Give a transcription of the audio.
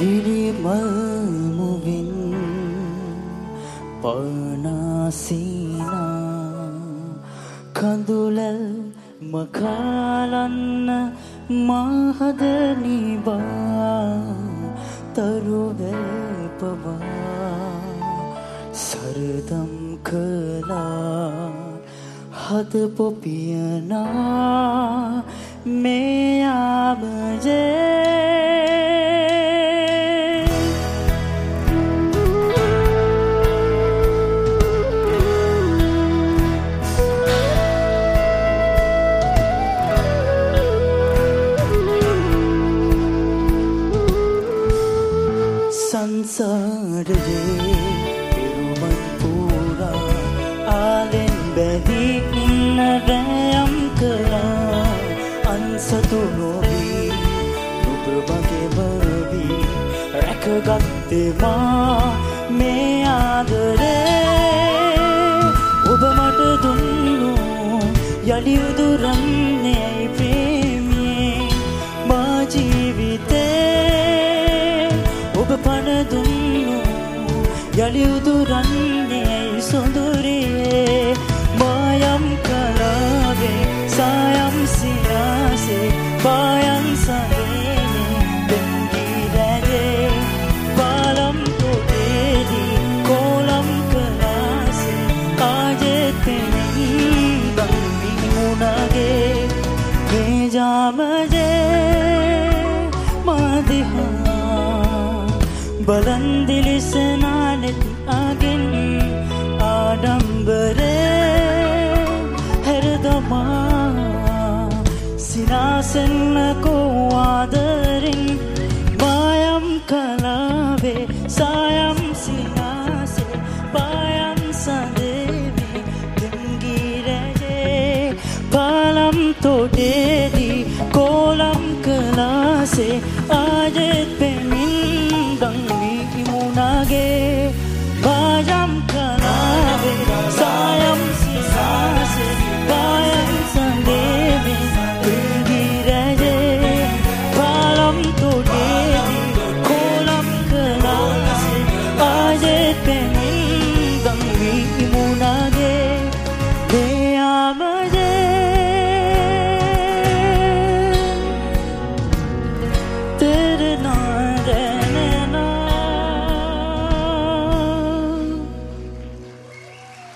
Hirimal muvin panasina kandulal makalanna mahadaniba taruvel pava saradam kala had popiyana me abaje සංසාරයේ පෙරුමන් පුරා ආලෙන් බැදී ඉන්න රැයම් කළා අන්සතු නොවී නුඹ වගේම වී රැකගත්තේ මා මේ ආදරේ ඔබ මට දුන්නු යලි උදුරන්නේ ප්‍රේමී මා ජීවිතේ ඔබ පණ දුන්නු යලි උදුරන්නේ සොඳුරියේ මායම් කලාවේ සායම් සිනාසේ පායම් සනේනේ දෙංගී රැජේ පාලම් තොටේදී කොලම් කලාසේ ආජෙතෙනින් බම්බි මුණගේ මේ ජාමජේ මාදිහා බලන්දිලිසනා නැති අගින් ආඩම්බරේ හැරදමා සිනාසෙන්නකෝ ආදරින් මායම් කලාවේ සායම් සිනාසේ පායම් සඳේවේ දෙංගී රැජේ පාලම් තොටේදී කොලම් කලාසේ ආජෙත් පෙනී